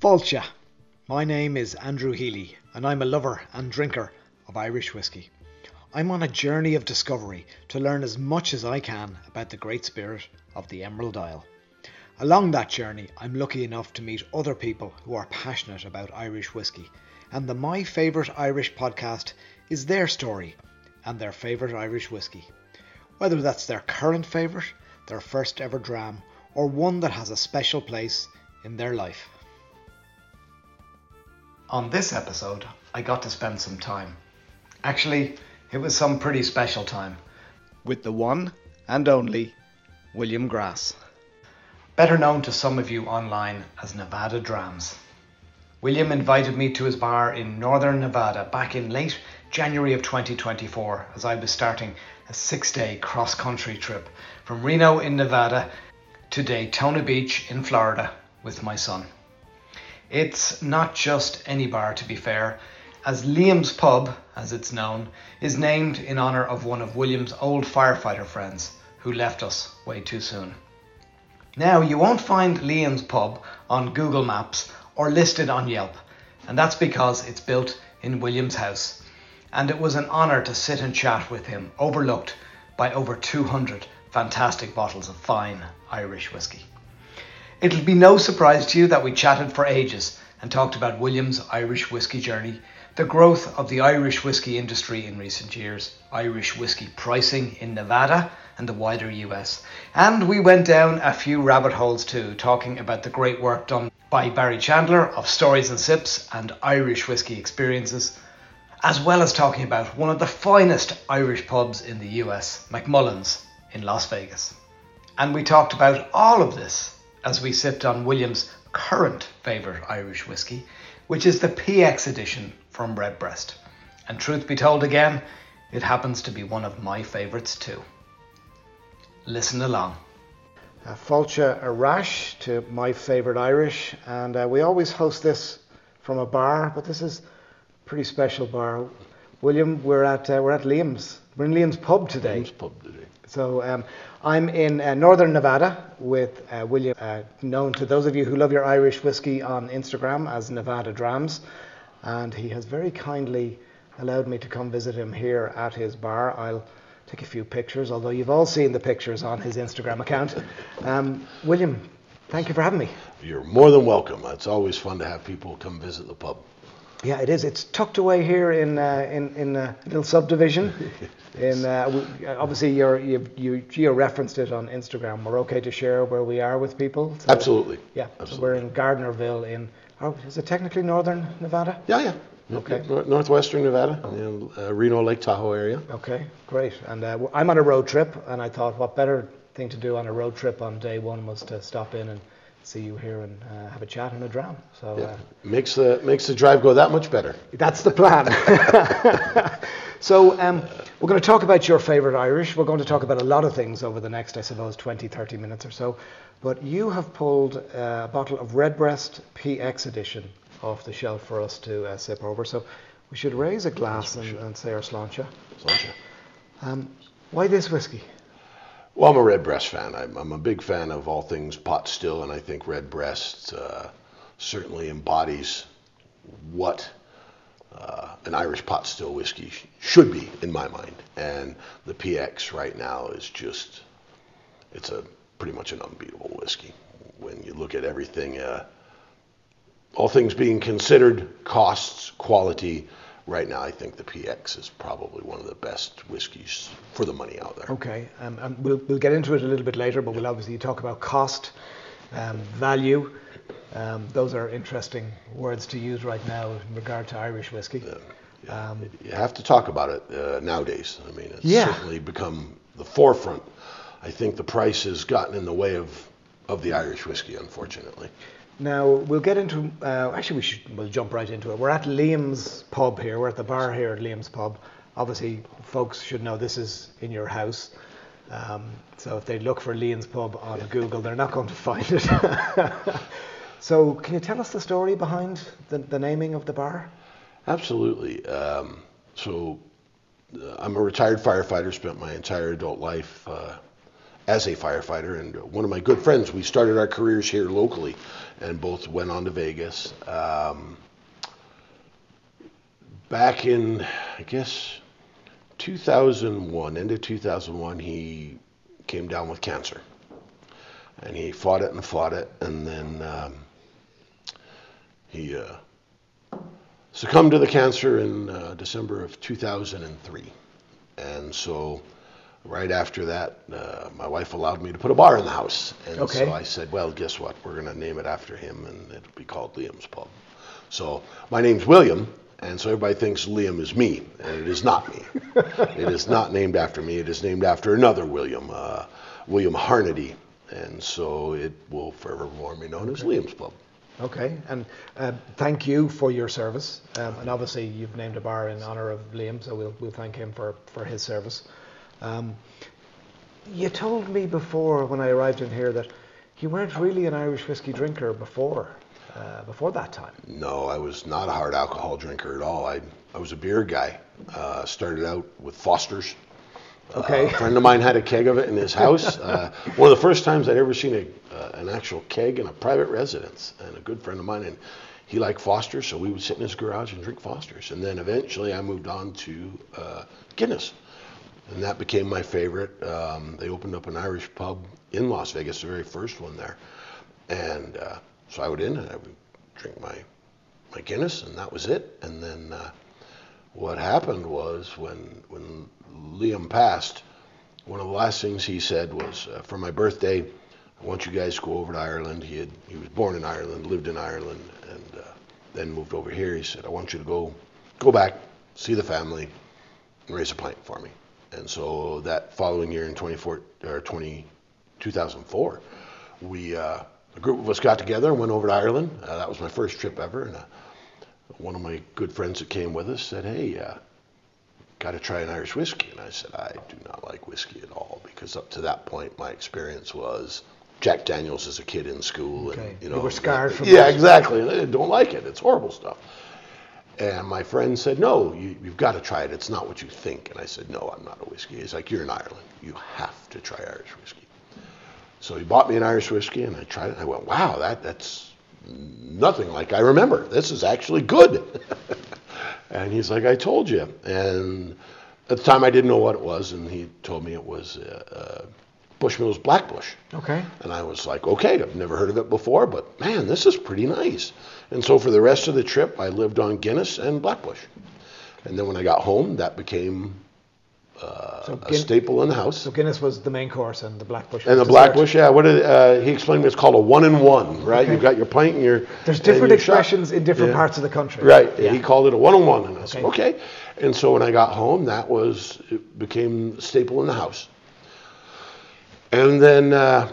Fáilte. My name is Andrew Healy and I'm a lover and drinker of Irish whiskey. I'm on a journey of discovery to learn as much as I can about the great spirit of the Emerald Isle. Along that journey, I'm lucky enough to meet other people who are passionate about Irish whiskey, and the My Favourite Irish podcast is their story and their favourite Irish whiskey. Whether that's their current favourite, their first ever dram, or one that has a special place in their life. On this episode, I got to spend some time. Actually, it was some pretty special time with the one and only William Grass, better known to some of you online as Nevada Drams. William invited me to his bar in northern Nevada back in late January of 2024 as I was starting a 6-day cross-country trip from Reno in Nevada to Daytona Beach in Florida with my son. It's not just any bar, to be fair, as Liam's Pub, as it's known, is named in honour of one of William's old firefighter friends who left us way too soon. Now, you won't find Liam's Pub on Google Maps or listed on Yelp, and that's because it's built in William's house, and it was an honour to sit and chat with him, overlooked by over 200 fantastic bottles of fine Irish whiskey. It'll be no surprise to you that we chatted for ages and talked about William's Irish whiskey journey, the growth of the Irish whiskey industry in recent years, Irish whiskey pricing in Nevada and the wider US. And we went down a few rabbit holes too, talking about the great work done by Barry Chandler of Stories and Sips and Irish whiskey experiences, as well as talking about one of the finest Irish pubs in the US, Macmullen's in Las Vegas. And we talked about all of this as we sipped on William's current favourite Irish whiskey, which is the PX edition from Redbreast. And truth be told again, it happens to be one of my favourites too. Listen along. Fáilte Arash to My Favourite Irish, and we always host this from a bar, but this is a pretty special bar. William, we're at Liam's. We're in Liam's Pub today. Liam's Pub today. So I'm in northern Nevada with William, known to those of you who love your Irish whiskey on Instagram as Nevada Drams, and he has very kindly allowed me to come visit him here at his bar. I'll take a few pictures, although you've all seen the pictures on his Instagram account. William, thank you for having me. You're more than welcome. It's always fun to have people come visit the pub. Yeah, it is. It's tucked away here in a little subdivision. Obviously, you geo-referenced it on Instagram. We're okay to share where we are with people. So, Absolutely. Yeah. Absolutely. So we're in Gardnerville is it technically northern Nevada? Yeah. Okay. Northwestern Nevada, Reno, Lake Tahoe area. Okay, great. And I'm on a road trip, and I thought what better thing to do on a road trip on day one was to stop in and see you here and have a chat and a dram. So makes the drive go that much better. That's the plan. So we're going to talk about your favourite Irish. We're going to talk about a lot of things over the next, I suppose, 20-30 minutes or so. But you have pulled a bottle of Redbreast PX edition off the shelf for us to sip over. So we should raise a glass and say our sláinte. Why this whiskey? Well, I'm a Redbreast fan. I'm a big fan of all things pot still, and I think Redbreast certainly embodies what an Irish pot still whiskey should be in my mind. And the PX right now is it's pretty much an unbeatable whiskey. When you look at everything, all things being considered, costs, quality, right now I think the PX is probably one of the best whiskeys for the money out there. Okay, and we'll get into it a little bit later, but we'll obviously talk about cost, value. Those are interesting words to use right now in regard to Irish whiskey. Yeah. You have to talk about it nowadays. I mean, it's certainly become the forefront. I think the price has gotten in the way of the Irish whiskey, unfortunately. Now, we'll get into, we'll jump right into it. We're at Liam's Pub here. We're at the bar here at Liam's Pub. Obviously, folks should know this is in your house. So if they look for Liam's Pub on Google, they're not going to find it. So can you tell us the story behind the naming of the bar? Absolutely. So I'm a retired firefighter, spent my entire adult life as a firefighter, and one of my good friends. We started our careers here locally, and both went on to Vegas. Back in, I guess, 2001, end of 2001, he came down with cancer, and he fought it, and then he succumbed to the cancer in December of 2003. And so right after that, my wife allowed me to put a bar in the house. And so I said, well, guess what? We're going to name it after him, and it'll be called Liam's Pub. So my name's William, and so everybody thinks Liam is me, and it is not me. It is not named after me. It is named after another William, William Harnedy. And so it will forevermore be known as Liam's Pub. Okay, and thank you for your service. And obviously you've named a bar in honour of Liam, so we'll thank him for his service. You told me before when I arrived in here that you weren't really an Irish whiskey drinker before that time. No, I was not a hard alcohol drinker at all. I was a beer guy. Started out with Foster's. Okay. A friend of mine had a keg of it in his house. One of the first times I'd ever seen an actual keg in a private residence, and a good friend of mine, and he liked Foster's, so we would sit in his garage and drink Foster's. And then eventually I moved on to Guinness, and that became my favorite. They opened up an Irish pub in Las Vegas, the very first one there, and so I would in and I would drink my Guinness, and that was it. And then what happened was when Liam passed, one of the last things he said was, for my birthday, I want you guys to go over to Ireland. He was born in Ireland, lived in Ireland, and then moved over here. He said, I want you to go back, see the family, and raise a pint for me. And so that following year in 2004, a group of us got together and went over to Ireland. That was my first trip ever, and one of my good friends that came with us said, hey, got to try an Irish whiskey. And I said, I do not like whiskey at all, because up to that point my experience was Jack Daniels as a kid in school. Okay. And, you were scarred from Yeah, exactly. I don't like it. It's horrible stuff. And my friend said, no, you've got to try it. It's not what you think. And I said, no, I'm not a whiskey. He's like, you're in Ireland. You have to try Irish whiskey. So he bought me an Irish whiskey, and I tried it. And I went, wow, that's nothing like I remember. This is actually good. And he's like, I told you. And at the time I didn't know what it was, and he told me it was Bushmills Black Bush. Okay. And I was like, okay, I've never heard of it before, but man, this is pretty nice. And so for the rest of the trip, I lived on Guinness and Black Bush. And then when I got home, that became a staple in the house. So Guinness was the main course, and the Black Bush. And the Black Bush, yeah. He explained to me it's called a 1-in-1, right? Okay. You've got your pint and your. There's different expressions in different parts of the country. Right. Yeah. He called it a 1-in-1, and I said, okay. And so when I got home, it became a staple in the house. And then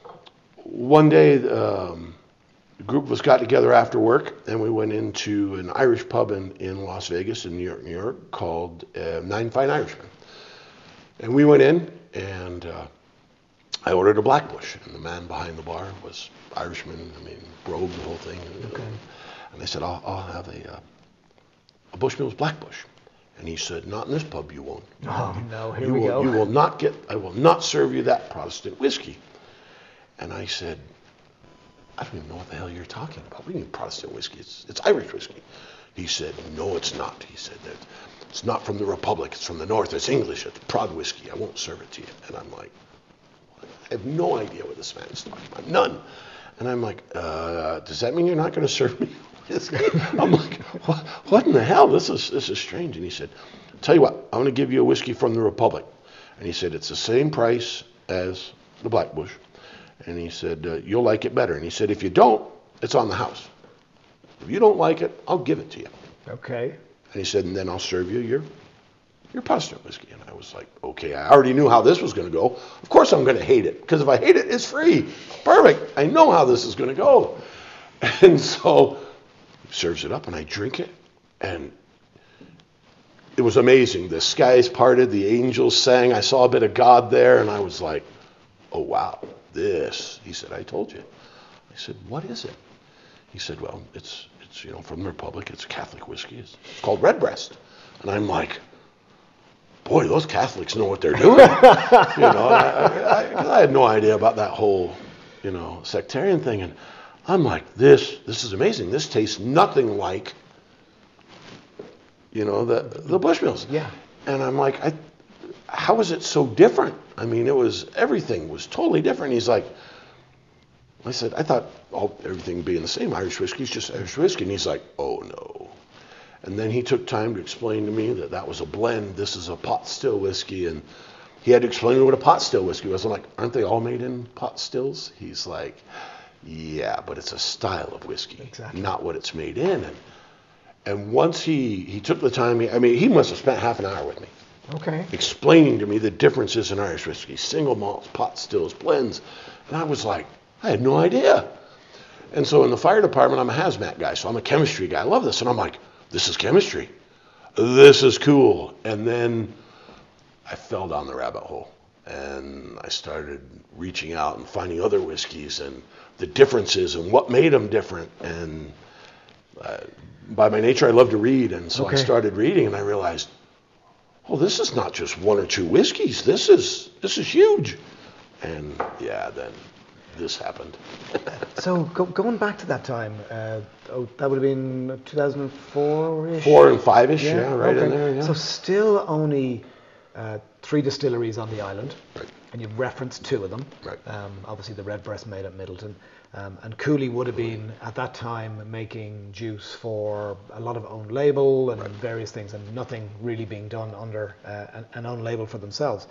one day, a group of us got together after work, and we went into an Irish pub in Las Vegas, in New York, called Nine Fine Irishmen. And we went in, and I ordered a Black Bush, and the man behind the bar was Irishman, brogue, the whole thing. Okay. And I said, I'll have a Bushmills Black Bush. And he said, not in this pub, you won't. Oh, no, here we go. You will not I will not serve you that Protestant whiskey. And I said, I don't even know what the hell you're talking about. What do you mean Protestant whiskey? It's Irish whiskey. He said, no, it's not. He said, it's not from the Republic. It's from the North. It's English. It's Prod whiskey. I won't serve it to you. And I'm like, I have no idea what this man is talking about. None. And I'm like, does that mean you're not going to serve me whiskey? I'm like, what in the hell? This is strange. And he said, tell you what, I'm going to give you a whiskey from the Republic. And he said, it's the same price as the Black Bush. And he said, you'll like it better. And he said, if you don't, it's on the house. If you don't like it, I'll give it to you. Okay. And he said, and then I'll serve you your Protestant whiskey. And I was like, okay, I already knew how this was going to go. Of course I'm going to hate it, because if I hate it, it's free. Perfect. I know how this is going to go. And so he serves it up, and I drink it, and it was amazing. The skies parted, the angels sang. I saw a bit of God there, and I was like, oh, wow, this. He said, I told you. I said, what is it? He said, well, it's from the Republic. It's Catholic whiskey. It's called Redbreast. And I'm like, boy, those Catholics know what they're doing. I had no idea about that whole, sectarian thing. And I'm like, this is amazing. This tastes nothing like, the Bushmills. Yeah. And I'm like, how is it so different? I mean, everything was totally different. He's like, I said, I thought everything being the same, Irish whiskey is just Irish whiskey. And he's like, oh no. And then he took time to explain to me that was a blend. This is a pot still whiskey. And he had to explain to me what a pot still whiskey was. I'm like, aren't they all made in pot stills? He's like, yeah, but it's a style of whiskey, exactly, not what it's made in. And once he took the time, he must have spent half an hour with me. Okay. Explaining to me the differences in Irish whiskey, single malts, pot stills, blends. And I was like, I had no idea. And so in the fire department, I'm a hazmat guy, so I'm a chemistry guy. I love this. And I'm like, this is chemistry. This is cool. And then I fell down the rabbit hole. And I started reaching out and finding other whiskeys and the differences and what made them different. And by my nature, I love to read. And so I started reading, and I realized, oh, this is not just one or two whiskeys. This is huge. And then this happened. So going back to that time, that would have been 2004-ish? 4 and 5-ish, right in there. Yeah. So still only 3 distilleries on the island. Right. And you've referenced 2 of them. Right. Obviously the Redbreast made at Middleton. And Cooley would have been, at that time, making juice for a lot of own label and various things, and nothing really being done under an own label for themselves.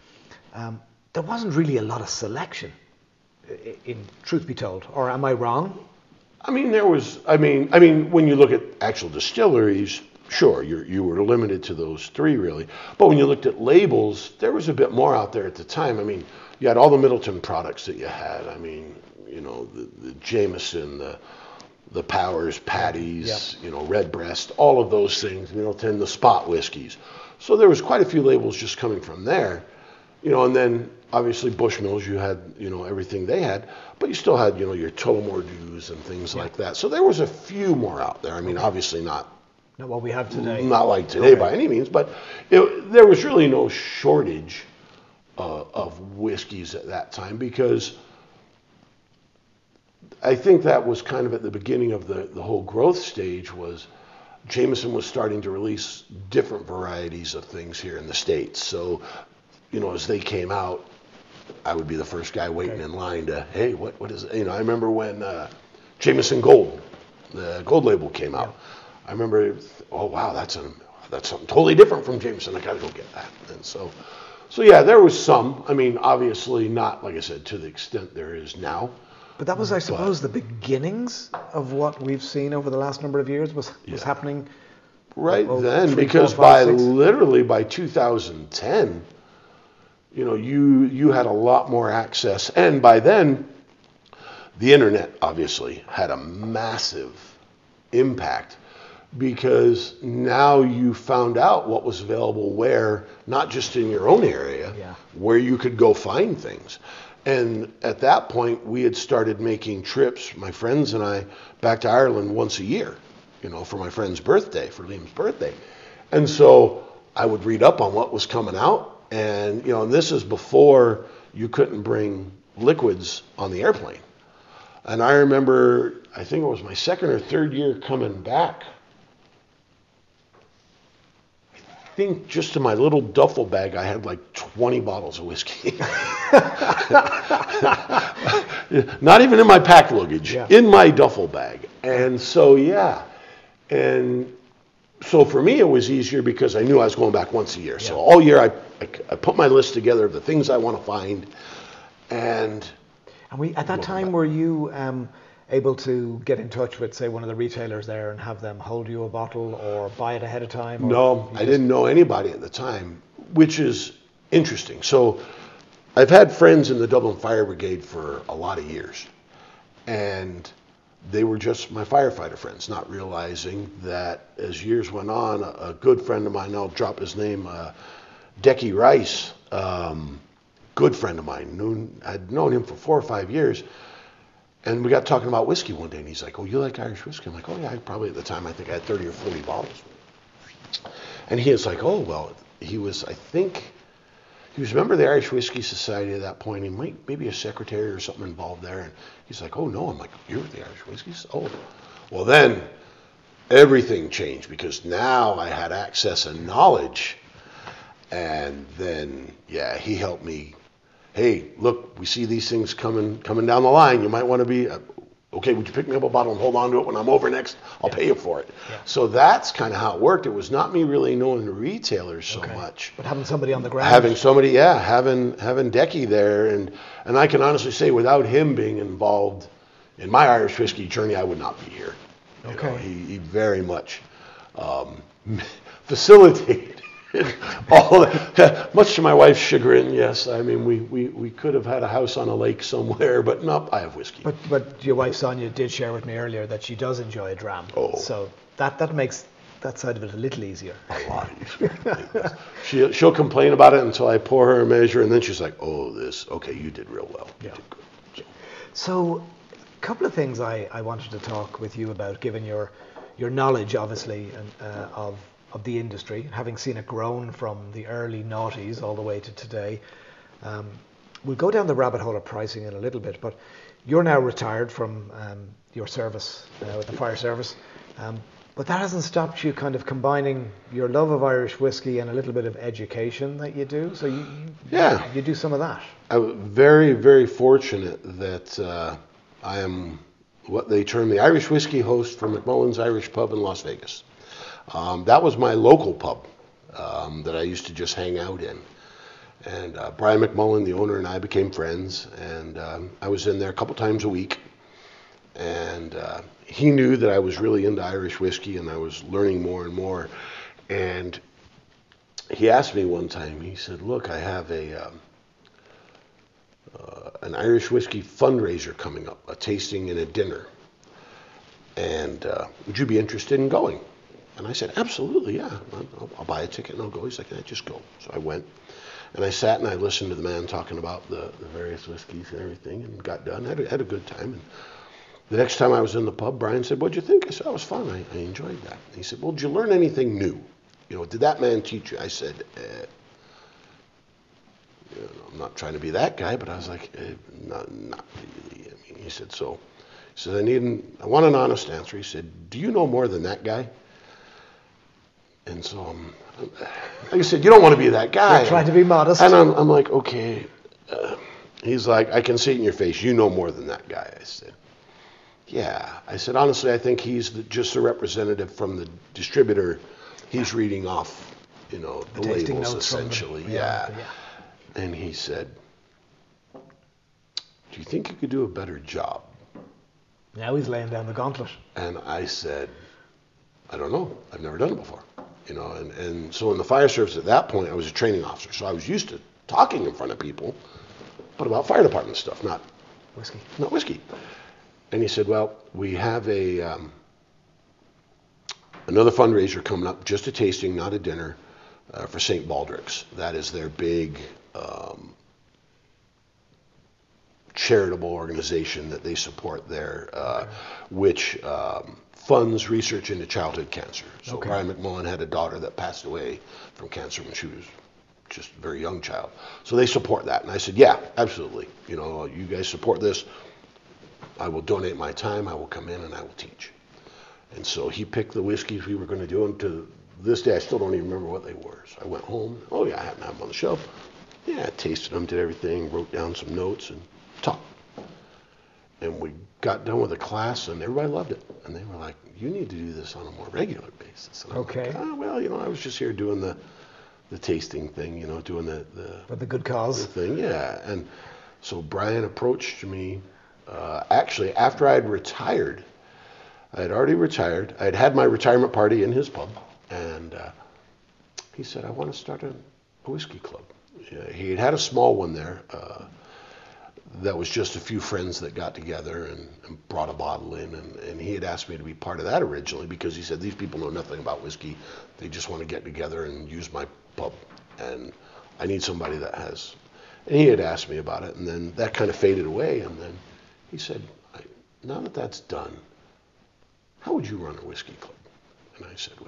There wasn't really a lot of selection, in truth be told, or am I wrong? I mean, when you look at actual distilleries, sure, you were limited to those 3 really. But when you looked at labels, there was a bit more out there at the time. I mean, you had all the Middleton products that you had. I mean, the Jameson, the Powers, Paddy's, Redbreast, all of those things, Middleton, the spot whiskeys. So there was quite a few labels just coming from there, and then obviously Bushmills, you had, everything they had, but you still had, your Tullamore Dews and things like that. So there was a few more out there. I mean, obviously not what we have today. Not like today by any means, but there was really no shortage of whiskeys at that time, because I think that was kind of at the beginning of the whole growth stage. Was Jameson was starting to release different varieties of things here in the States. So, as they came out, I would be the first guy waiting in line to, hey, what is it? I remember when Jameson Gold, the Gold label came out. I remember, oh wow, that's something totally different from Jameson. I got to go get that. And so yeah, there was some. I mean, obviously not, like I said, to the extent there is now. But that was, I suppose, the beginnings of what we've seen over the last number of years was happening right then, because literally by 2010, you had a lot more access, and by then, the internet obviously had a massive impact, because now you found out what was available where, not just in your own area, where you could go find things. And at that point, we had started making trips, my friends and I, back to Ireland once a year, for my friend's birthday, for Liam's birthday. And so I would read up on what was coming out. And, and this is before you couldn't bring liquids on the airplane. And I remember, I think it was my 2nd or 3rd year coming back, I think just in my little duffel bag, I had like 20 bottles of whiskey. Not even in my pack luggage, in my duffel bag. And so, and so for me, it was easier because I knew I was going back once a year. So all year, I put my list together of the things I want to find. And at that time, were you able to get in touch with, say, one of the retailers there and have them hold you a bottle or buy it ahead of time? No, I didn't know anybody at the time, which is interesting. So I've had friends in the Dublin Fire Brigade for a lot of years, and they were just my firefighter friends, not realizing that as years went on, a good friend of mine, I'll drop his name, Decky Rice, good friend of mine, I'd known him for 4 or 5 years. And we got talking about whiskey one day, and he's like, oh, you like Irish whiskey? I'm like, oh, yeah, probably at the time, I think I had 30 or 40 bottles. And he was like, oh, well, he was, I think, he was a member of the Irish Whiskey Society at that point. He might maybe a secretary or something involved there. And he's like, oh no. I'm like, you're with the Irish Whiskey Society? Oh. Well, then everything changed because now I had access and knowledge. And then, yeah, he helped me. Hey, look, we see these things coming down the line. You might want to be, okay, would you pick me up a bottle and hold on to it when I'm over next? I'll pay you for it. Yeah. So that's kind of how it worked. It was not me really knowing the retailers so much. But having somebody on the ground. Having somebody, yeah, having Decky there. And I can honestly say without him being involved in my Irish whiskey journey, I would not be here. Okay. You know, he very much facilitated all that, much to my wife's chagrin. Yes, I mean we could have had a house on a lake somewhere, but nope, I have whiskey. But your wife Sonia did share with me earlier that she does enjoy a dram. Oh. So that makes that side of it a little easier. A lot easier. She'll complain about it until I pour her a measure, and then she's like, "Oh, this okay, you did real well. You did good." So a couple of things I wanted to talk with you about, given your knowledge, obviously, and of the industry, having seen it grown from the early noughties all the way to today. We'll go down the rabbit hole of pricing in a little bit, but you're now retired from your service with the fire service, but that hasn't stopped you kind of combining your love of Irish whiskey and a little bit of education that you do. So you do some of that. I'm very, very fortunate that I am what they term the Irish whiskey host for McMullen's Irish Pub in Las Vegas. That was my local pub that I used to just hang out in. And Brian McMullen, the owner, and I became friends. And I was in there a couple times a week. And he knew that I was really into Irish whiskey and I was learning more and more. And he asked me one time, he said, look, I have an Irish whiskey fundraiser coming up, a tasting and a dinner. And would you be interested in going? And I said, absolutely, yeah. I'll buy a ticket and I'll go. He's like, yeah, just go. So I went. And I sat and I listened to the man talking about the various whiskeys and everything and got done. Had a good time. And the next time I was in the pub, Brian said, what'd you think? I said, it was fun. I enjoyed that. And he said, well, did you learn anything new? You know, did that man teach you? I said, you know, I'm not trying to be that guy, but I was like, not really. I mean, he said, so. He said, I want an honest answer. He said, do you know more than that guy? And so, like I said, you don't want to be that guy. You're trying to be modest. And I'm like, okay. He's like, I can see it in your face. You know more than that guy. I said, yeah. I said, honestly, I think he's just a representative from the distributor. He's reading off, you know, the labels essentially. Yeah. And he said, do you think you could do a better job? Now he's laying down the gauntlet. And I said, I don't know. I've never done it before. You know, and so in the fire service at that point, I was a training officer. So I was used to talking in front of people, but about fire department stuff, not whiskey. And he said, well, we have another fundraiser coming up, just a tasting, not a dinner, for St. Baldrick's. That is their big charitable organization that they support there, which funds research into childhood cancer. So Brian McMullen had a daughter that passed away from cancer when she was just a very young child. So they support that. And I said, yeah, absolutely. You know, you guys support this. I will donate my time. I will come in and I will teach. And so he picked the whiskeys we were going to do. And to this day, I still don't even remember what they were. So I went home. Oh, yeah, I happened to have them on the shelf. Yeah, I tasted them, did everything, wrote down some notes and talked. And we got done with the class, and everybody loved it. And they were like, you need to do this on a more regular basis. And I'm like, well, you know, I was just here doing the tasting thing, you know, doing the for the good cause thing, yeah. And so Brian approached me, actually, after I had retired. I had already retired. I had had my retirement party in his pub. And he said, I want to start a whiskey club. He had had a small one there. That was just a few friends that got together and brought a bottle in. And he had asked me to be part of that originally because he said, these people know nothing about whiskey. They just want to get together and use my pub. And I need somebody that has. And he had asked me about it. And then that kind of faded away. And then he said, now that that's done, how would you run a whiskey club? And I said, well,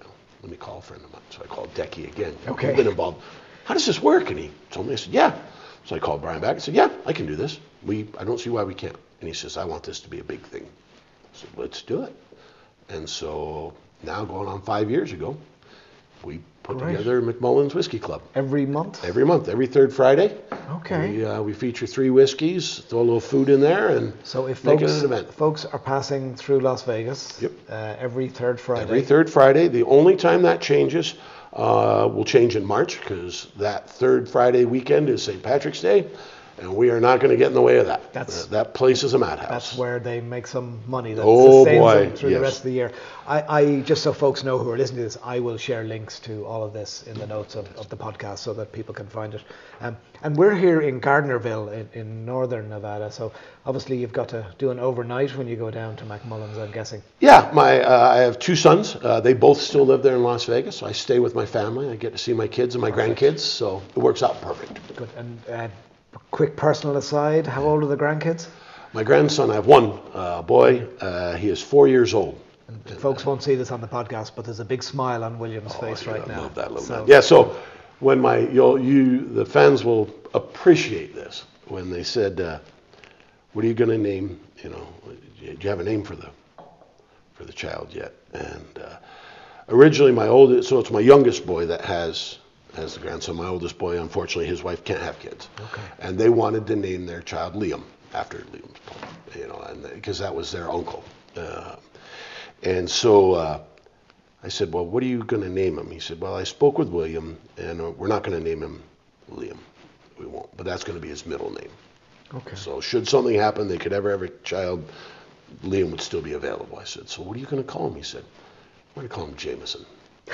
let me call a friend of mine. So I called Decky again. Okay. You've been involved. How does this work? And he told me, I said, yeah. So I called Brian back and said, yeah, I can do this. I don't see why we can't. And he says, I want this to be a big thing. I said, let's do it. And so now going on 5 years ago, we put together McMullen's Whiskey Club. Every month? Every month, every third Friday. Okay. We feature 3 whiskeys, throw a little food in there, and so if make it an event. Folks are passing through Las Vegas every third Friday. Every third Friday. The only time that changes will change in March, because that third Friday weekend is St. Patrick's Day, and we are not going to get in the way of that. That place is a madhouse. That's where they make some money that sustains them through the rest of the year. I just so folks know who are listening to this, I will share links to all of this in the notes of the podcast so that people can find it. And we're here in Gardnerville in northern Nevada, so obviously you've got to do an overnight when you go down to McMullen's, I'm guessing. Yeah, I have 2 sons. They both still live there in Las Vegas, so I stay with my family. I get to see my kids and my grandkids, so it works out perfect. Good. And quick personal aside, how old are the grandkids? My grandson, I have one boy. He is 4 years old. And folks won't see this on the podcast, but there's a big smile on William's face right now. I love that little man. Yeah, so when the fans will appreciate this when they said, "What are you going to name? Do you have a name for the child yet?" And originally, so it's my youngest boy that has the grandson. My oldest boy, unfortunately, his wife can't have kids. Okay. And they wanted to name their child Liam after Liam's poem, and because that was their uncle. And so I said, well, what are you going to name him? He said, well, I spoke with William, and we're not going to name him Liam. We won't, but that's going to be his middle name. Okay. So should something happen, they could ever have a child, Liam would still be available. I said, so what are you going to call him? He said, I'm going to call him Jameson.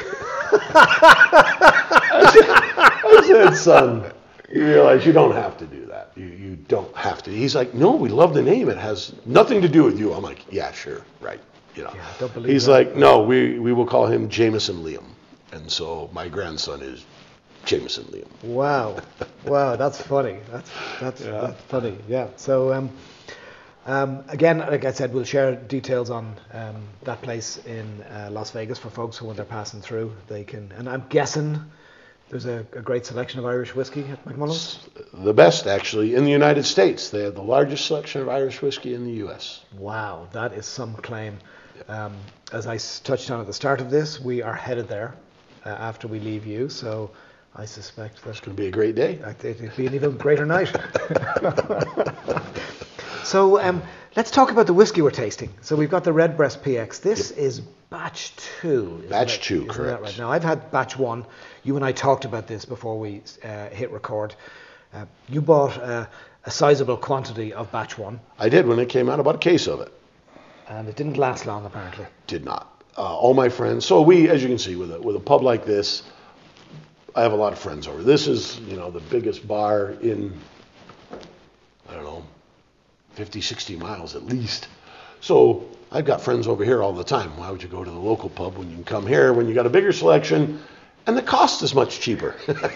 I said, son, you realize you don't have to do that. You don't have to. He's like, no, we love the name. It has nothing to do with you. I'm like, yeah, sure, right. Yeah, don't believe He's that. like, no, we will call him Jameson Liam. And so my grandson is Jameson Liam. Wow, that's funny. That's funny. Yeah. So again, like I said, we'll share details on that place in Las Vegas for folks who, when they're passing through, they can. And I'm guessing there's a great selection of Irish whiskey at McMullen's. The best, actually, in the United States. They have the largest selection of Irish whiskey in the U.S. Wow, that is some claim. As I touched on at the start of this, we are headed there after we leave you, so I suspect that it's going to be a great day. It'll be an even greater night. So let's talk about the whiskey we're tasting. So we've got the Redbreast PX. This is batch 2. Batch 2, correct. That right? Now, I've had batch 1. You and I talked about this before we hit record. You bought a sizable quantity of batch 1. I did when it came out, about a case of it. And it didn't last long, apparently. Did not. All my friends. So we, as you can see, with a pub like this, I have a lot of friends over. This is, the biggest bar in, 50, 60 miles at least. So I've got friends over here all the time. Why would you go to the local pub when you can come here when you got a bigger selection and the cost is much cheaper?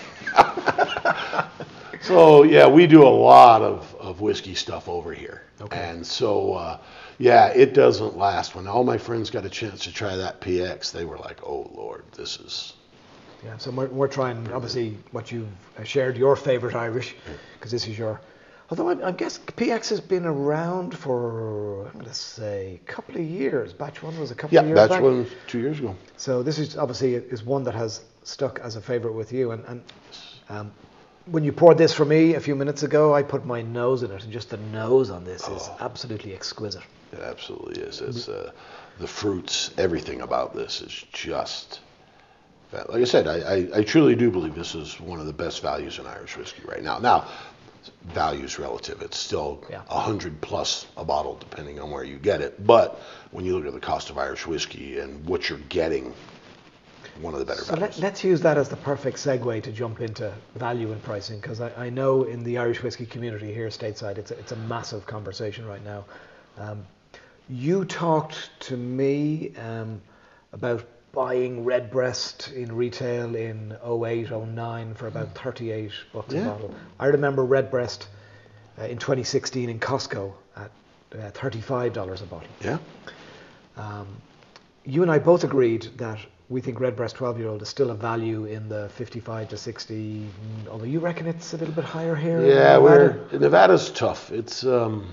So yeah, we do a lot of whiskey stuff over here. Okay. And so it doesn't last. When all my friends got a chance to try that PX, they were like, oh Lord, this is... Yeah, so we're trying, obviously, what you've shared, your favourite Irish, because this is your... Although I guess PX has been around for, I'm going to say, a couple of years. Batch 1 was a couple of years back. Yeah, Batch 1 was 2 years ago. So this is obviously is one that has stuck as a favourite with you. And when you poured this for me a few minutes ago, I put my nose in it, and just the nose on this is absolutely exquisite. It absolutely is. It's the fruits, everything about this is just... Like I said, I truly do believe this is one of the best values in Irish whiskey right now. Now, value's relative. It's still $100+ a bottle, depending on where you get it. But when you look at the cost of Irish whiskey and what you're getting, one of the better values. So let's use that as the perfect segue to jump into value and pricing, because I know in the Irish whiskey community here stateside, it's a massive conversation right now. You talked to me about buying Redbreast in retail in 08, 09 for about $38 a bottle. I remember Redbreast in 2016 in Costco at $35 a bottle. Yeah. you and I both agreed that we think Redbreast 12-year-old is still a value in the 55 to 60, although you reckon it's a little bit higher here Yeah, in Nevada? Nevada's tough. It's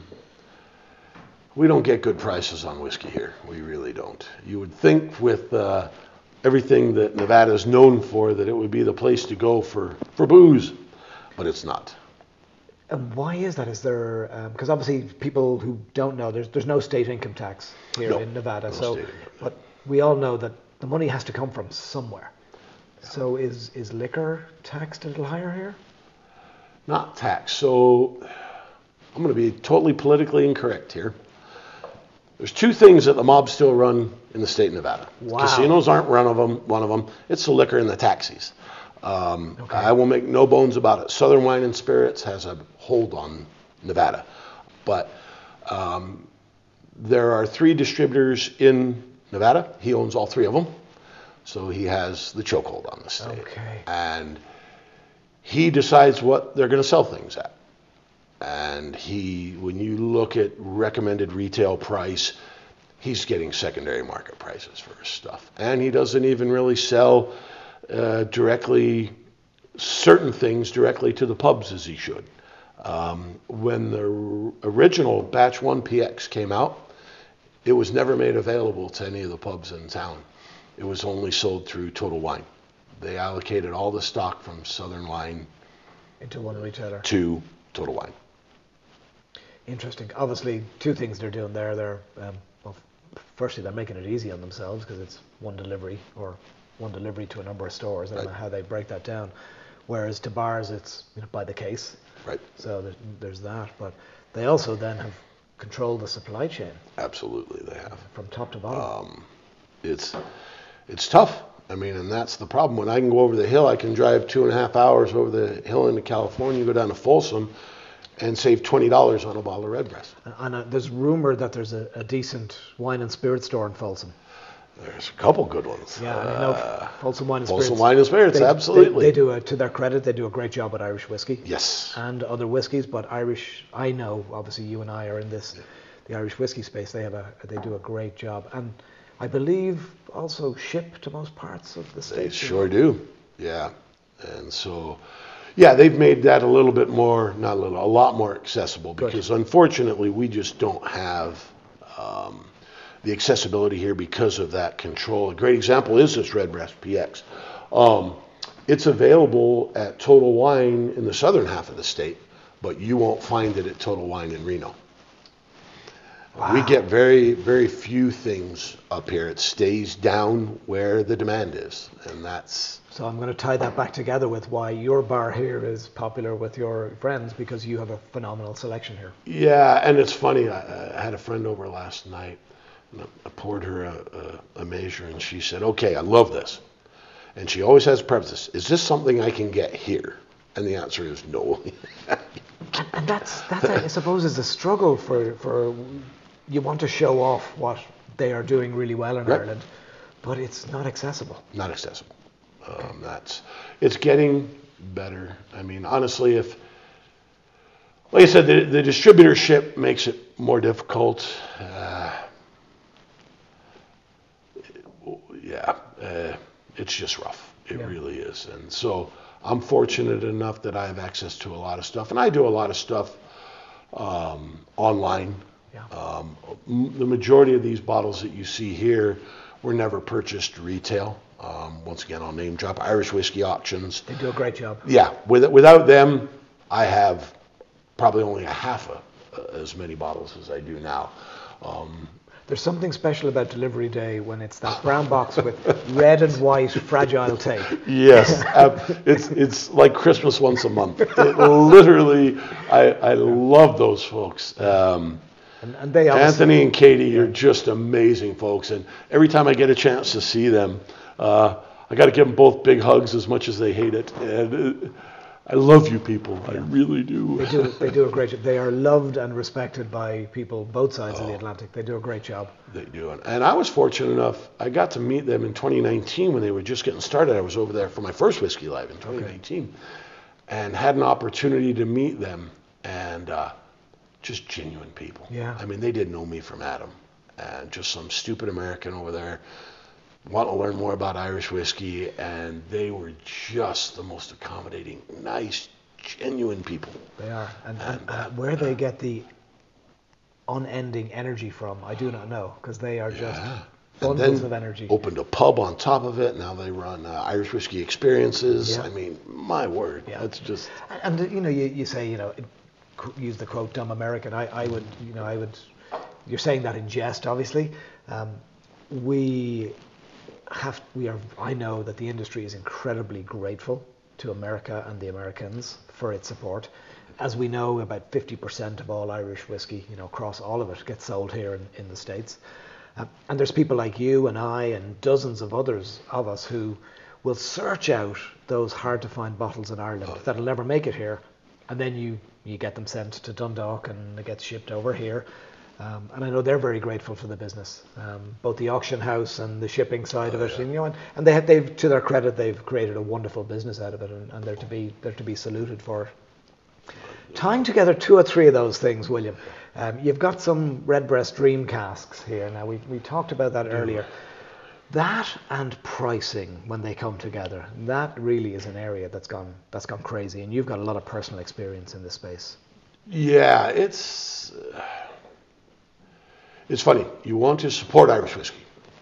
we don't get good prices on whiskey here. We really don't. You would think with everything that Nevada is known for that it would be the place to go for booze, but it's not. And why is that? Is there, because obviously people who don't know, there's no state income tax here in Nevada. No So, state income. but we all know that the money has to come from somewhere. So is liquor taxed a little higher here? Not taxed. So I'm going to be totally politically incorrect here. There's two things that the mob still run in the state of Nevada. Wow. Casinos aren't one of them. It's the liquor and the taxis. I will make no bones about it. Southern Wine and Spirits has a hold on Nevada. But there are 3 distributors in Nevada. He owns all 3 of them. So he has the chokehold on the state. Okay. And he decides what they're going to sell things at. And when you look at recommended retail price, he's getting secondary market prices for his stuff. And he doesn't even really sell certain things directly to the pubs as he should. When the original Batch 1 PX came out, it was never made available to any of the pubs in town. It was only sold through Total Wine. They allocated all the stock from Southern Wine Into one retailer. to Total Wine. Interesting. Obviously, 2 things they're doing there. Firstly, they're making it easy on themselves because it's one delivery to a number of stores. I don't know how they break that down. Whereas to bars, it's by the case. Right. So there's that. But they also then have controlled the supply chain. Absolutely, they have. From top to bottom. It's tough. I mean, and that's the problem. When I can go over the hill, I can drive 2.5 hours over the hill into California, go down to Folsom, and save $20 on a bottle of Redbreast. And there's rumor that there's a decent wine and spirit store in Folsom. There's a couple good ones. Yeah, I know Folsom Wine and Spirits. Folsom Wine and Spirits, absolutely. They do, to their credit, they do a great job with Irish whiskey. Yes. And other whiskies, but Irish, I know, obviously you and I are in the Irish whiskey space. They do a great job. And I believe also ship to most parts of the state. They sure do. Yeah. And so, yeah, they've made that a lot more accessible because unfortunately we just don't have the accessibility here because of that control. A great example is this Redbreast PX. It's available at Total Wine in the southern half of the state, but you won't find it at Total Wine in Reno. Wow. We get very, very few things up here. It stays down where the demand is, and that's... So I'm going to tie that back together with why your bar here is popular with your friends, because you have a phenomenal selection here. Yeah, and it's funny. I had a friend over last night, and I poured her a measure, and she said, "Okay, I love this." And she always has preface this, "Is this something I can get here?" And the answer is no. And that's I suppose is a struggle for you want to show off what they are doing really well in Ireland, but it's not accessible. Not accessible. It's getting better. I mean, honestly, like I said, the distributorship makes it more difficult. It's just rough. It really is. And so I'm fortunate enough that I have access to a lot of stuff, and I do a lot of stuff online. Yeah. The majority of these bottles that you see here were never purchased retail. Once again, I'll name drop Irish Whiskey Auctions. They do a great job. Yeah. Without them, I have probably only a half as many bottles as I do now. There's something special about delivery day when it's that brown box with red and white fragile tape. Yes, it's like Christmas once a month. Literally, I love those folks. And they Anthony and Katie are just amazing folks, and every time I get a chance to see them, I got to give them both big hugs as much as they hate it. And I love you people. I really do. They do a great job. They are loved and respected by people both sides of the Atlantic. They do a great job. They do. And I was fortunate enough, I got to meet them in 2019 when they were just getting started. I was over there for my first Whiskey Live in 2019 and had an opportunity to meet them, and just genuine people. Yeah. I mean, they didn't know me from Adam. and just some stupid American over there wanting to learn more about Irish whiskey, and they were just the most accommodating, nice, genuine people. They are. And where they get the unending energy from, I do not know, because they are just bundles of energy. Opened a pub on top of it. Now they run Irish whiskey experiences. Yeah. I mean, my word. Yeah. That's just... And you say, use the quote "dumb American." I would, you're saying that in jest, obviously. I know that the industry is incredibly grateful to America and the Americans for its support. As we know, about 50% of all Irish whiskey, across all of it, gets sold here in the States. And there's people like you and I and dozens of others of us who will search out those hard to find bottles in Ireland that'll never make it here, and then you get them sent to Dundalk and it gets shipped over here. And I know they're very grateful for the business, both the auction house and the shipping side of it. Yeah. And they've, to their credit, they've created a wonderful business out of it, and they're to be saluted for it. Tying together two or three of those things, William, you've got some Redbreast Dream casks here. Now we talked about that earlier. That and pricing when they come together, that really is an area that's gone crazy, and you've got a lot of personal experience in this space. Yeah, it's funny. You want to support Irish whiskey.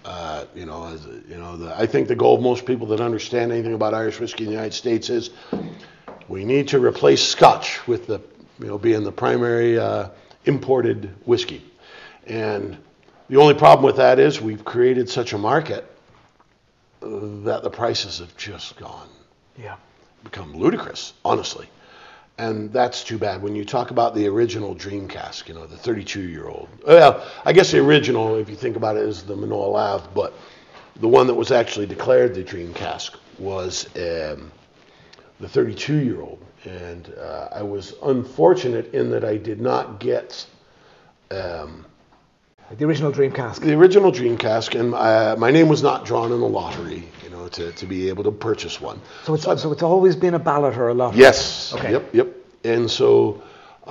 I think the goal of most people that understand anything about Irish whiskey in the United States is we need to replace Scotch with the, being the primary imported whiskey. And the only problem with that is we've created such a market that the prices have just become ludicrous, honestly. And that's too bad. When you talk about the original Dream cask, the 32-year-old. Well, I guess the original, if you think about it, is the Manoa Lave, but the one that was actually declared the Dream cask was the 32-year-old. And I was unfortunate in that I did not get... the original Dream cask. The original Dream cask, and my name was not drawn in the lottery, to be able to purchase one. So it's always been a ballot or a lottery? Yes. Okay. Yep. And so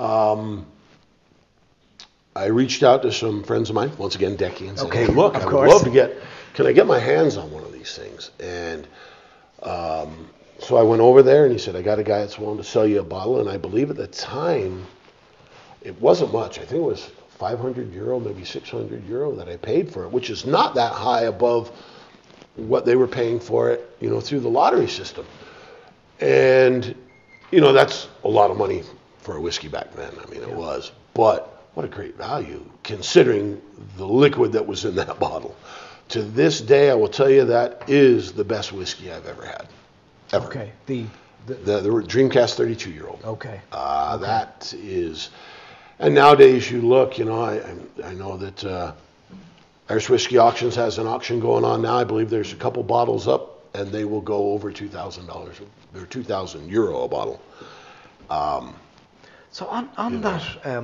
I reached out to some friends of mine, once again, Decky, and said, hey, look, I would love to can I get my hands on one of these things? And so I went over there, and he said, I got a guy that's willing to sell you a bottle. And I believe at the time, it wasn't much. I think it was €500, maybe €600 that I paid for it, which is not that high above what they were paying for it, through the lottery system. And, that's a lot of money for a whiskey back then. I mean, it was. But what a great value, considering the liquid that was in that bottle. To this day, I will tell you that is the best whiskey I've ever had. Ever. Okay. The Dream cask 32-year-old. Okay. That is... And nowadays, you look, I know that Irish Whiskey Auctions has an auction going on now. I believe there's a couple bottles up, and they will go over $2,000. They're €2,000 a bottle. So on that,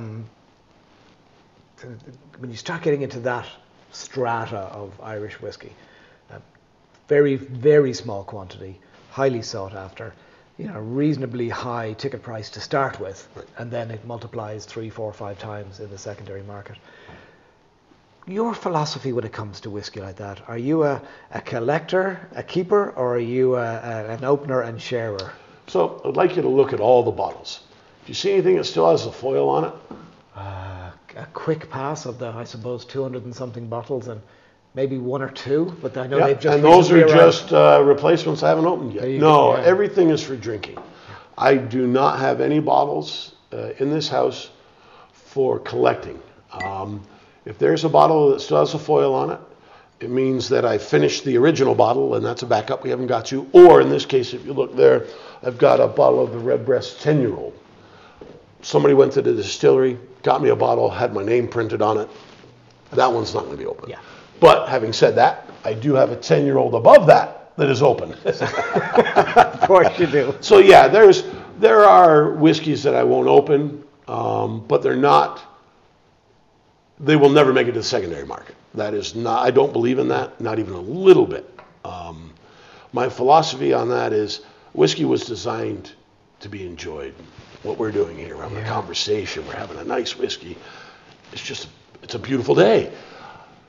when you start getting into that strata of Irish whiskey, very, very small quantity, highly sought after, reasonably high ticket price to start with, right. And then it multiplies 3, 4, 5 times in the secondary market. Your philosophy when it comes to whiskey like that, are you a collector, a keeper, or are you an opener and sharer? So I'd like you to look at all the bottles. Do you see anything that still has the foil on it? A quick pass of the, I suppose, 200 and something bottles, and maybe 1 or 2, but I know they've just... And those are just replacements I haven't opened yet. No, everything is for drinking. I do not have any bottles in this house for collecting. If there's a bottle that still has a foil on it, it means that I finished the original bottle, and that's a backup we haven't got to. Or in this case, if you look there, I've got a bottle of the Redbreast 10-year-old. Somebody went to the distillery, got me a bottle, had my name printed on it. That one's not going to be open. Yeah. But having said that, I do have a 10-year-old above that is open. Of course you do. So yeah, there are whiskeys that I won't open, but they're not... They will never make it to the secondary market. That is not, I don't believe in that, not even a little bit. My philosophy on that is whiskey was designed to be enjoyed. What we're doing here, we're having a conversation, we're having a nice whiskey. It's a beautiful day.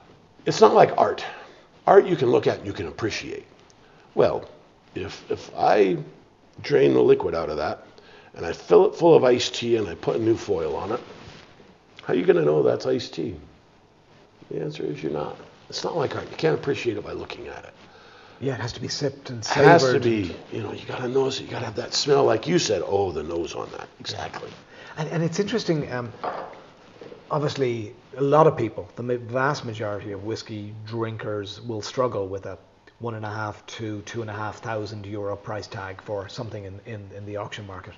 it's not like art. Art you can look at and you can appreciate. Well, if I drain the liquid out of that and I fill it full of iced tea and I put a new foil on it, how are you going to know that's iced tea? The answer is you're not. It's not like art. You can't appreciate it by looking at it. Yeah, it has to be sipped and It savored. has to be, you got to nose it. You got to have that smell, like you said. Oh, the nose on that. Exactly. And it's interesting, obviously, a lot of people, the vast majority of whiskey drinkers will struggle with a €1,500 to €2,500 price tag for something in the auction market.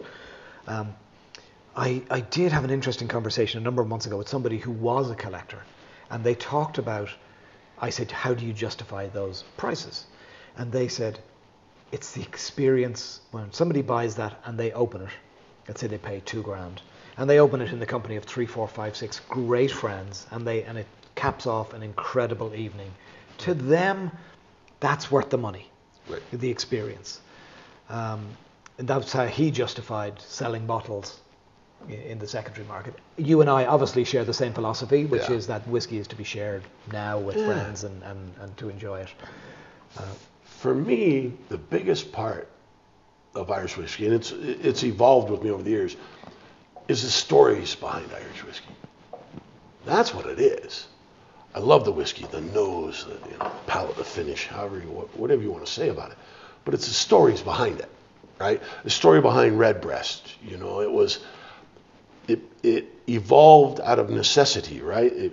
I did have an interesting conversation a number of months ago with somebody who was a collector, and they talked about, I said, how do you justify those prices? And they said, it's the experience when somebody buys that and they open it. Let's say they pay $2,000, and they open it in the company of 3, 4, 5, 6 great friends, and it caps off an incredible evening. To them, that's worth the money, right. The experience. And that's how he justified selling bottles in the secondary market. You and I obviously share the same philosophy, which is that whiskey is to be shared now with friends and to enjoy it. For me, the biggest part of Irish whiskey, and it's evolved with me over the years, is the stories behind Irish whiskey. That's what it is. I love the whiskey, the nose, the palate, the finish, whatever you want to say about it. But it's the stories behind it, right? The story behind Redbreast, it evolved out of necessity, right? It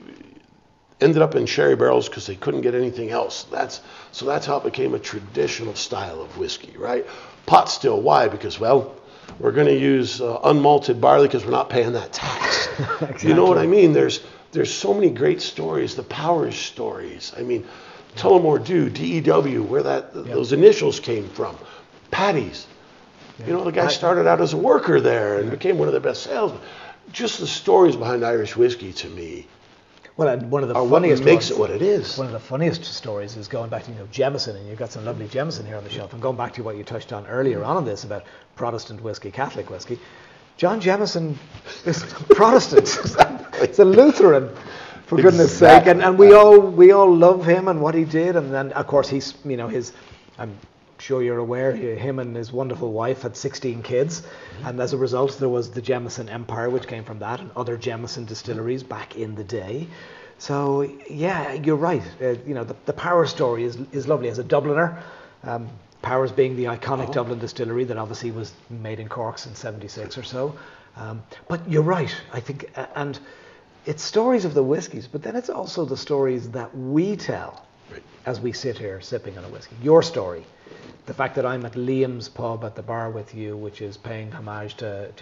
ended up in sherry barrels because they couldn't get anything else. So that's how it became a traditional style of whiskey, right? Pot still, why? Because, we're going to use unmalted barley because we're not paying that tax. Exactly. You know what I mean? There's so many great stories, the Powers stories. I mean, Tullamore Dew, DEW, where those initials came from. Paddy's. Yeah. The guy started out as a worker there and became one of the best salesmen. Just the stories behind Irish whiskey, to me, one of the what funniest makes ones, it what it is. One of the funniest stories is going back to Jameson, and you've got some lovely Jameson here on the shelf. And going back to what you touched on earlier on in this about Protestant whiskey, Catholic whiskey, John Jameson is Protestant. It's a Lutheran, for goodness sake, and we all love him and what he did. And then of course he's I'm sure you're aware, him and his wonderful wife had 16 kids, and as a result there was the Jameson Empire, which came from that, and other Jameson distilleries back in the day. So yeah, you're right. The Powers story is lovely. As a Dubliner, Powers being the iconic Dublin distillery that obviously was made in Corks in '76 or so. But you're right, I think, and it's stories of the whiskies, but then it's also the stories that we tell as we sit here sipping on a whiskey. Your story. The fact that I'm at Liam's pub at the bar with you, which is paying homage to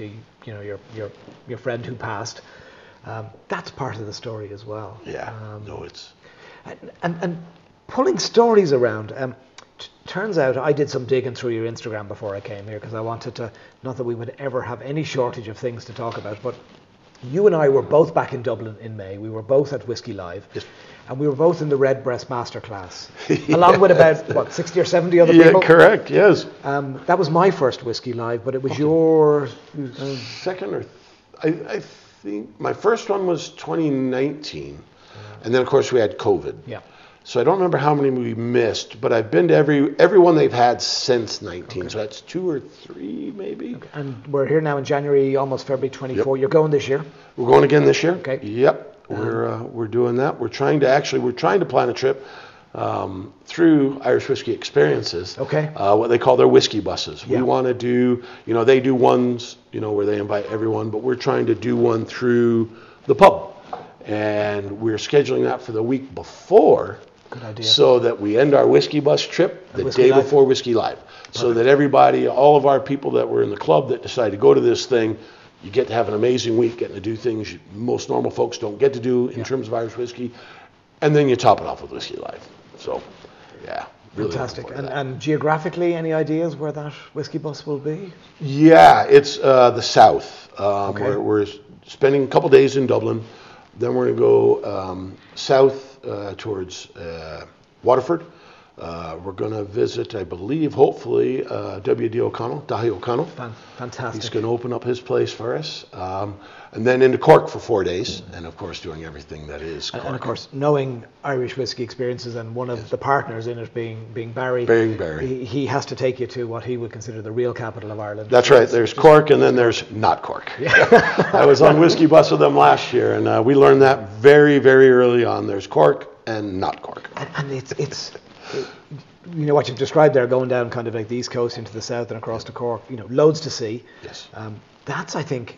your friend who passed, that's part of the story as well. Yeah, it's... And pulling stories around, turns out I did some digging through your Instagram before I came here because I wanted to, not that we would ever have any shortage of things to talk about, but you and I were both back in Dublin in May. We were both at Whiskey Live. Yes. And we were both in the Redbreast Masterclass, along with about 60 or 70 other people. Yeah, correct. Yes. That was my first Whiskey Live, but it was your second or I think my first one was 2019, and then of course we had COVID. Yeah. So I don't remember how many we missed, but I've been to every one they've had since 19. Okay. So that's 2 or 3 maybe. Okay. And we're here now in January, almost February 24. Yep. You're going this year? We're going again this year. Okay. Yep. We're doing that. We're trying to plan a trip through Irish Whiskey Experiences. Okay. What they call their whiskey buses. Yeah. We want to do, they do ones, where they invite everyone, but we're trying to do one through the pub. And we're scheduling that for the week before. Good idea. So that we end our whiskey bus trip the day before Whiskey Live. So that everybody, all of our people that were in the club that decided to go to this thing, you get to have an amazing week, getting to do things most normal folks don't get to do in terms of Irish whiskey. And then you top it off with Whiskey Live. So, yeah. Really fantastic. And geographically, any ideas where that whiskey bus will be? Yeah, it's the south. Okay. We're spending a couple days in Dublin. Then we're going to go south towards Waterford, We're going to visit, I believe, hopefully, W.D. O'Connell, Dahi O'Connell. Fantastic. He's going to open up his place for us. And then into Cork for 4 days, and of course doing everything that is Cork. And of course, knowing Irish whiskey experiences, and one of the partners in it being Barry. Barry. He has to take you to what he would consider the real capital of Ireland. That's right. There's Cork, and then there's not Cork. Yeah. I was on Whiskey Bus with them last year, and we learned that very, very early on. There's Cork and not Cork. And it's you know what you've described there, going down kind of like the east coast into the south and across to Cork. You know, loads to see. Yes. That's, I think,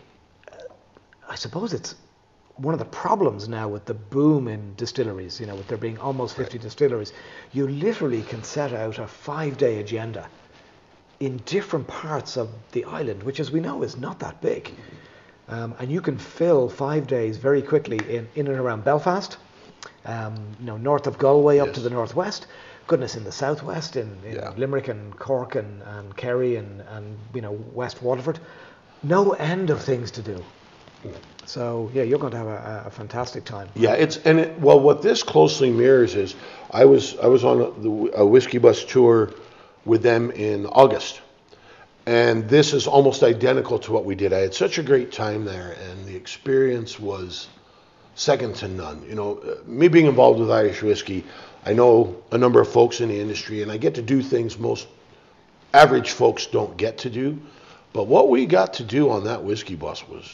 I suppose it's one of the problems now with the boom in distilleries, you know, with there being almost 50 distilleries. You literally can set out a 5-day agenda in different parts of the island, which, as we know, is not that big. And you can fill 5 days very quickly in and around Belfast, you know, north of Galway up to the northwest, goodness, in the southwest, in Limerick and Cork and Kerry and you know, West Waterford. No end of things to do. So yeah, you're going to have a fantastic time. Yeah, well, what this closely mirrors is I was on a Whiskey Bus tour with them in August, and this is almost identical to what we did. I had such a great time there, and the experience was second to none. You know, me being involved with Irish whiskey, I know a number of folks in the industry, and I get to do things most average folks don't get to do. But what we got to do on that Whiskey Bus was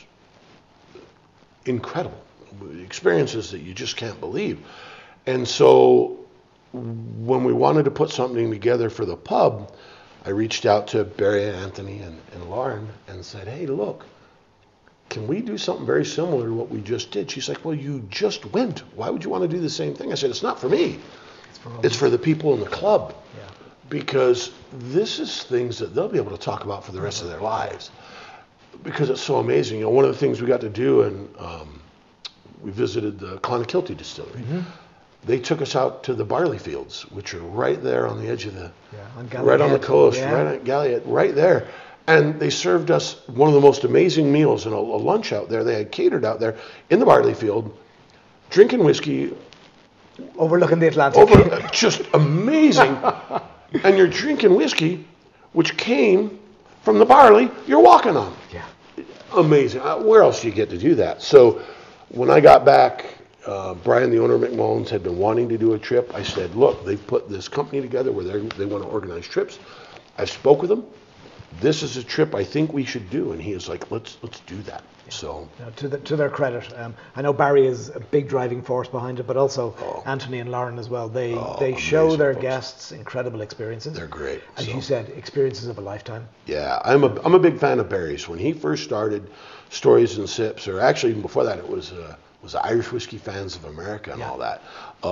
incredible. Experiences that you just can't believe. And so when we wanted to put something together for the pub, I reached out to Barry, Anthony, and Lauren and said, hey, look, can we do something very similar to what we just did? She's like, well, you just went. Why would you want to do the same thing? I said, it's not for me. It's for the people in the club. Yeah. Because this is things that they'll be able to talk about for the rest of their lives. Because it's so amazing. You know, one of the things we got to do, and we visited the Clonakilty distillery. Mm-hmm. They took us out to the barley fields, which are right there on the edge of right on the coast, right on Galliot, right there. And they served us one of the most amazing meals and a lunch out there. They had catered out there in the barley field, drinking whiskey. Overlooking the Atlantic. Just amazing. And you're drinking whiskey, which came from the barley you're walking on. Yeah. Amazing. Where else do you get to do that? So when I got back, Brian, the owner of McMullen's, had been wanting to do a trip. I said, look, they've put this company together where they want to organize trips. I spoke with them. This is a trip I think we should do. And he was like, let's do that. Yeah. So now, to their credit, I know Barry is a big driving force behind it, but also Anthony and Lauren as well. They show their guests incredible experiences. They're great. As you said, experiences of a lifetime. Yeah, I'm a big fan of Barry's. When he first started Stories and Sips, or actually even before that, it was the Irish Whiskey Fans of America and all that.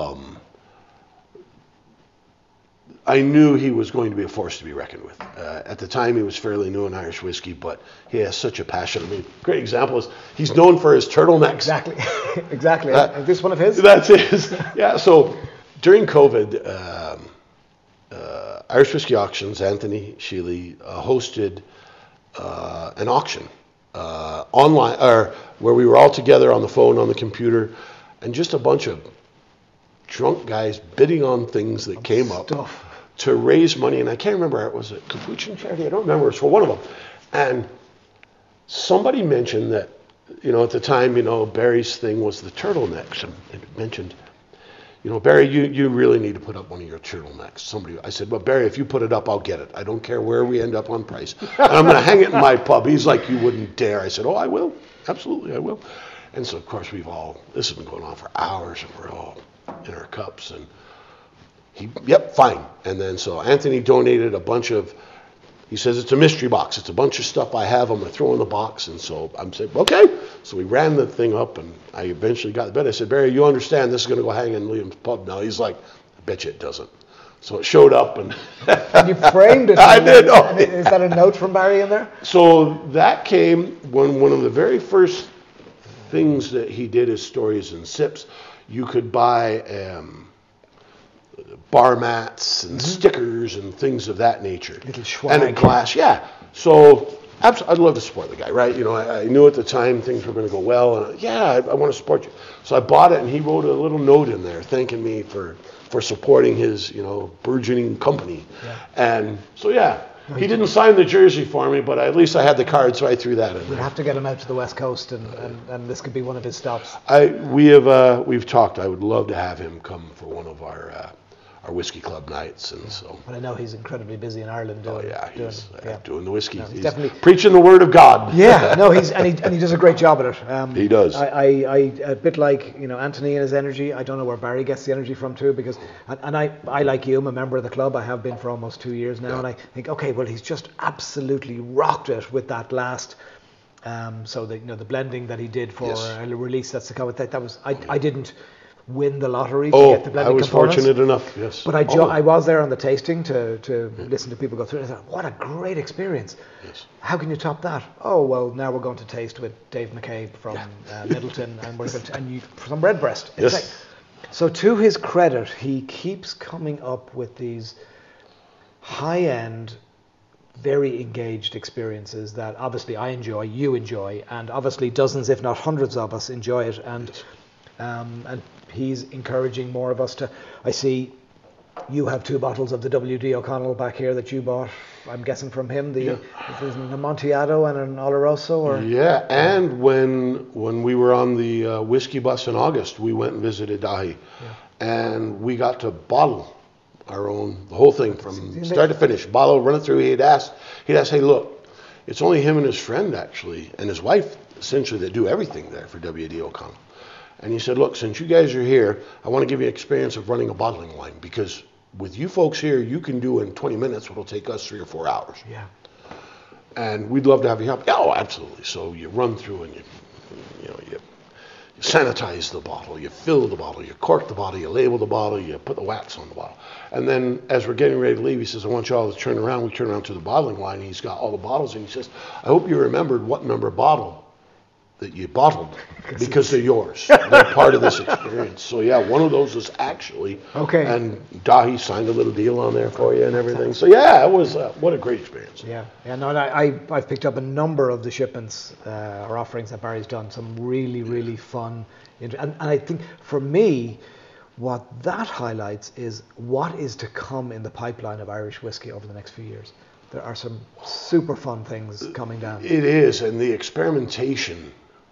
I knew he was going to be a force to be reckoned with. At the time, he was fairly new in Irish whiskey, but he has such a passion. I mean, great example is he's known for his turtleneck. Exactly. Is this one of his? That's his. Yeah. So during COVID, Irish Whiskey Auctions, Anthony Sheely hosted an auction online, or where we were all together on the phone, on the computer, and just a bunch of drunk guys bidding on things that came up to raise money. And I can't remember, was it Capuchin Charity? I don't remember. It's for one of them. And somebody mentioned that, you know, at the time, you know, Barry's thing was the turtlenecks. And it mentioned, you know, Barry, you really need to put up one of your turtlenecks. I said, well, Barry, if you put it up, I'll get it. I don't care where we end up on price. And I'm going to hang it in my pub. He's like, you wouldn't dare. I said, oh, I will. Absolutely, I will. And so, of course, this has been going on for hours, and we're all in our cups, and fine. And then so Anthony donated a bunch of, he says it's a mystery box. It's a bunch of stuff I have. I'm going to throw in the box. And so I'm saying, okay. So we ran the thing up, and I eventually got the bed. I said, Barry, you understand this is going to go hang in Liam's pub now? He's like, I bet you it doesn't. So it showed up, and you framed it. I did. Is that a note from Barry in there? So that came when one of the very first things that he did is Stories and Sips. You could buy bar mats and stickers and things of that nature. Little swag. And a glass, yeah. So Absolutely, I'd love to support the guy, right? I knew at the time things were going to go well, and I want to support you. So I bought it, and he wrote a little note in there thanking me for supporting his, burgeoning company. Yeah. And so, he didn't sign the jersey for me, but at least I had the card, so I threw that in We'd there. have to get him out to the West Coast, and this could be one of his stops. We've talked. I would love to have him come for one of our whiskey club nights, and so. But I know he's incredibly busy in Ireland doing. He's doing the whiskey. No, he's definitely preaching the word of God. Yeah, no, he does a great job at it. He does. I a bit like Anthony and his energy. I don't know where Barry gets the energy from too, because I like you, I'm a member of the club. I have been for almost 2 years now, and I think, okay, well, he's just absolutely rocked it with that last. So the blending that he did for a release that's to come with that was I didn't win the lottery to get the blending I was components. fortunate enough, yes. But I was there on the tasting to listen to people go through it. I thought, what a great experience. Yes. How can you top that? Oh, well, now we're going to taste with Dave McCabe from Middleton, and we're going to some Redbreast. Yes. So to his credit, he keeps coming up with these high-end, very engaged experiences that obviously I enjoy, you enjoy, and obviously dozens, if not hundreds of us enjoy it. And he's encouraging more of us to. I see you have 2 bottles of the W.D. O'Connell back here that you bought, I'm guessing from him, the Amontillado and an Oloroso, or? Yeah, and when we were on the whiskey bus in August, we went and visited Dahi, and we got to bottle our own, the whole thing from start to finish, bottle, run it through. He'd ask, hey, look, it's only him and his friend actually, and his wife essentially, that do everything there for W.D. O'Connell. And he said, look, since you guys are here, I want to give you an experience of running a bottling line, because with you folks here, you can do in 20 minutes what will take us 3 or 4 hours. Yeah. And we'd love to have you help. Oh, absolutely. So you run through and you sanitize the bottle, you fill the bottle, you cork the bottle, you label the bottle, you put the wax on the bottle. And then as we're getting ready to leave, he says, I want you all to turn around. We turn around to the bottling line. He's got all the bottles, and he says, I hope you remembered what number bottle that you bottled, because they're yours. They're part of this experience. So one of those is actually okay. And Dahi signed a little deal on there for you and everything. So it was what a great experience. Yeah. No, I've picked up a number of the shipments or offerings that Barry's done. Some really, really fun, and I think for me, what that highlights is what is to come in the pipeline of Irish whiskey over the next few years. There are some super fun things coming down. It is, and the experimentation.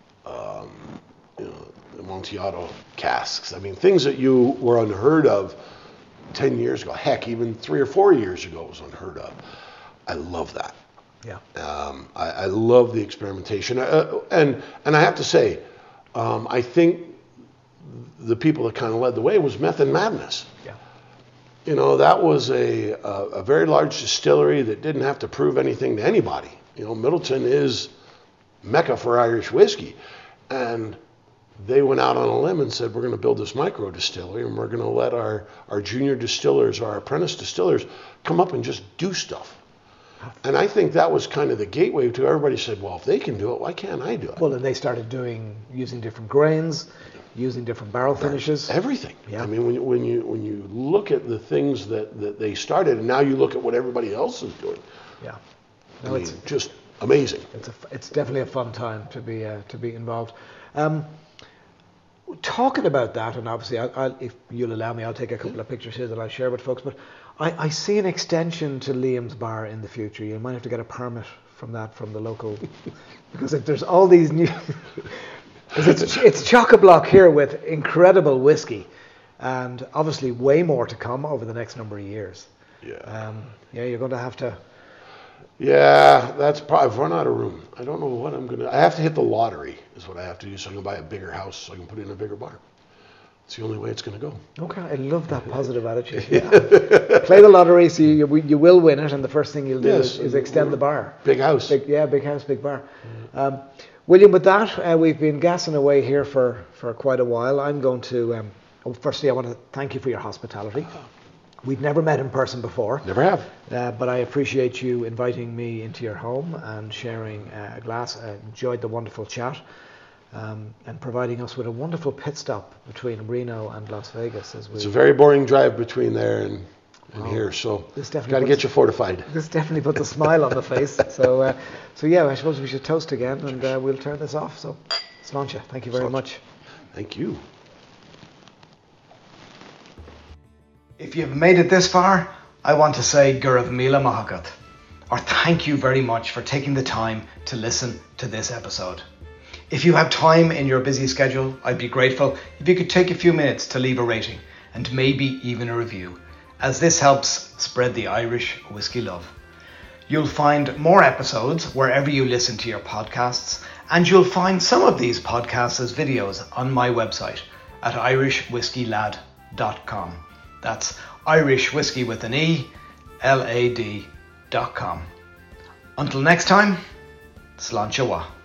The Amontillado casks. I mean, things that you were unheard of 10 years ago. Heck, even 3 or 4 years ago was unheard of. I love that. Yeah. I love the experimentation. And I have to say, I think the people that kind of led the way was Method Madness. Yeah. That was a very large distillery that didn't have to prove anything to anybody. Middleton is Mecca for Irish whiskey. And they went out on a limb and said, we're going to build this micro distillery, and we're going to let our junior distillers, our apprentice distillers, come up and just do stuff. And I think that was kind of the gateway to everybody said, well, if they can do it, why can't I do it? Well, and they started using different grains, using different barrel finishes. Everything. Yeah. I mean, when you look at the things that they started, and now you look at what everybody else is doing. Yeah. No, it's just amazing. It's definitely a fun time to be involved. Talking about that, and obviously, if you'll allow me, I'll take a couple of pictures here that I'll share with folks. But I see an extension to Liam's Bar in the future. You might have to get a permit from the local, because if there's all these new, because it's chock-a-block here with incredible whiskey, and obviously way more to come over the next number of years. Yeah. You're going to have to. Yeah, that's probably. I've run out of room. I don't know what I'm gonna. I have to hit the lottery. Is what I have to do. So I can buy a bigger house, so I can put it in a bigger bar. It's the only way it's gonna go. Okay, I love that positive attitude. Yeah. Play the lottery, so you will win it, and the first thing you'll do is extend the bar. Big house. Big house, big bar. William, with that, we've been gassing away here for quite a while. I'm going to. Firstly, I want to thank you for your hospitality. We'd never met in person before. Never have. But I appreciate you inviting me into your home and sharing a glass. I enjoyed the wonderful chat, and providing us with a wonderful pit stop between Reno and Las Vegas. It's a very boring drive between there and in here. So This definitely got to puts- get you fortified. This definitely puts a smile on the face. So yeah, I suppose we should toast again, and we'll turn this off. So, Sláinte, thank you very Sláinte. much. Thank you. If you've made it this far, I want to say Gurav Mila Mahagat, or thank you very much for taking the time to listen to this episode. If you have time in your busy schedule, I'd be grateful if you could take a few minutes to leave a rating and maybe even a review, as this helps spread the Irish whiskey love. You'll find more episodes wherever you listen to your podcasts, and you'll find some of these podcasts as videos on my website at irishwhiskeylad.com. That's Irish Whiskey with an E, LAD.com. Until next time, Sláinte Mhath.